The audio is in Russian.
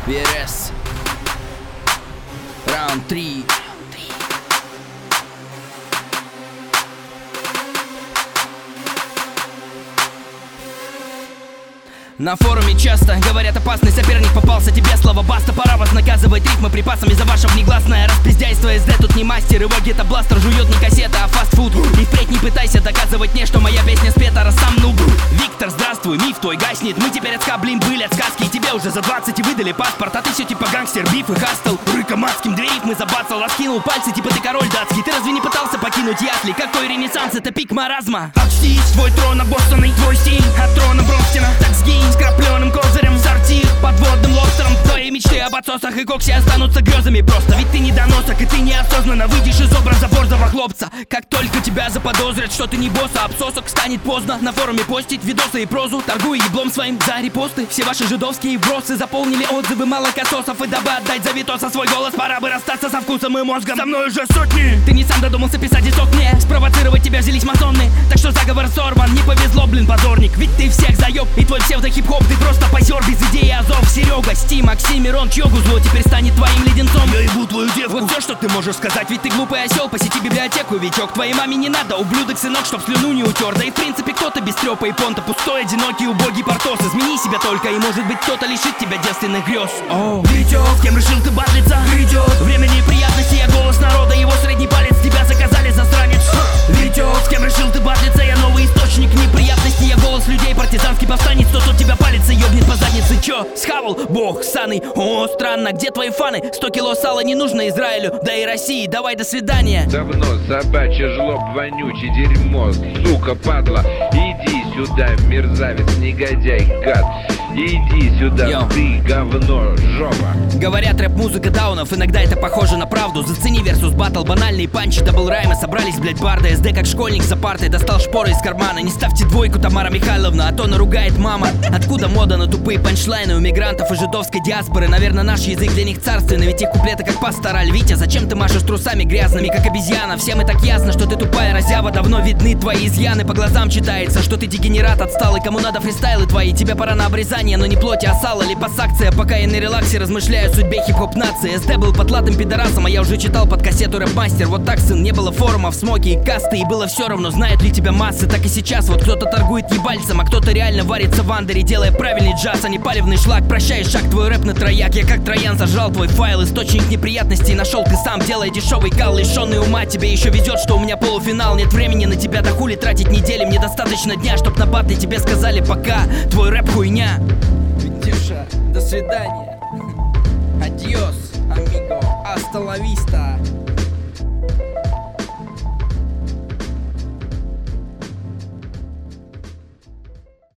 VRS. Раунд 3. На форуме часто говорят, опасный соперник попался тебе, слова баста. Пора вас наказывать рифмы припасами за ваше внегласное распиздяйство. СД тут не мастер, его гетто-бластер жует не кассета, а фастфуд. И впредь не пытайся доказывать мне, что моя песня спета, раз сам нуб. Виктор, здравствуй, миф твой гаснет. Мы теперь от ска, блин, были от сказки. И тебе уже за 20 и выдали паспорт, а ты все типа гангстер, биф и хастл. Рыком адским две рифмы забацал, раскинул пальцы, типа ты король датский. Ты разве не пытался покинуть ясли? Какой ренессанс, это пик маразма. Окстись, твой трон обоссанный, твой стиль от трона Бронстина. Так сгинь с крапленым козырем, сортир подводным лобстером. Твои мечты об отсосах и коксе останутся грезами просто. Ведь ты не доносок, и ты неосознанно выйдешь из образа борзого хлопца. Как только тебя заподозрят, что ты не босс, а обсосок, станет поздно на форуме постить видосы и прозу, торгуя еблом своим за репосты. Все ваши жидовские вбросы заполнили отзывы молокососов. И дабы отдать за Витоса свой голос, пора бы расстаться со вкусом и мозгом. Со мной уже сотни. Ты не сам додумался писать исток мне, спровоцировать тебя взялись масоны. Так что заговор сорван, не повезло, блин, позорник. Ведь ты всех заеб, и твой псевдо-хип-хоп, ты просто позер без идеи азов. Серега, Сти, Оксимирон, Чьогу зло теперь станет твоим леденцом. Я ебу твою девку. Вот все, что ты можешь сказать, ведь ты глупый осел. Посети библиотеку, Витек, твоей маме не надо, ублюдок, сынок, чтоб слюну не утер. Да и в принципе кто-то без трепа и понта, пустой, одинокий, убогий Портос. Измени себя только, и может быть кто-то лишит тебя девственных грез. Витек, с кем решил ты батлиться? Грядет время неприятностей, я голос народа, его средний палец, тебя заказали, засранец. Витек, с кем решил ты батлиться? Я новый источник неприятностей, я голос людей, партизанский повстанец. Тот тебя палец и ёбнет по заднице. Чё, схавал? Бог ссаный. О, странно, где твои фаны? 100 кило сала не нужно Израилю, да и России, давай до свидания. Давно собачье жлоб, вонючий дерьмо, сука, падла. Иди сюда, мерзавец, негодяй, гад. Иди сюда, Йо. ты говно, жопа. Говорят, рэп-музыка даунов, иногда это похоже на правду. Зацени версус батл, банальные панчи, дабл раймы. Собрались, блять, барды, СД как школьник за партой. Достал шпоры из кармана, не ставьте двойку, Тамара Михайловна, а то наругает мама. Откуда мода на тупые панчлайны у мигрантов и жидовской диаспоры? Наверное, наш язык для них царственный, ведь их куплеты как пастораль. Витя, зачем ты машешь трусами грязными, как обезьяна? Всем и так ясно, что ты тупая разява. Давно видны твои изъяны, по глазам читается, что ты дегенерат отсталый. Кому надо фристайлы твои, тебе пора на обрезание, но не плоть, а сало. Липосакция, пока я на релаксе размышляю о судьбе хип-хоп нации. СД был потлатым пидорасом, а я уже читал под кассету рэп-мастер. Вот так, сын, не было форумов, смоки и касты, и было все равно, знают ли тебя массы. Так и сейчас, вот кто-то торгует ебальцем, а кто-то реально варится в андере, делая правильный джаз, а не палевный шлак. Прощай, шаг, твой рэп на трояк. Я как Троян зажал твой файл, источник неприятностей нашел ты сам, делая дешевый кал, лишенный ума. Тебе еще везет, что у меня полуфинал. Нет времени на тебя, да хули тратить недели. Мне достаточно дня, чтоб на батле тебе сказали пока. Твой рэп хуйня. Витюша, до свидания. Адьос, амиго, аста ла виста.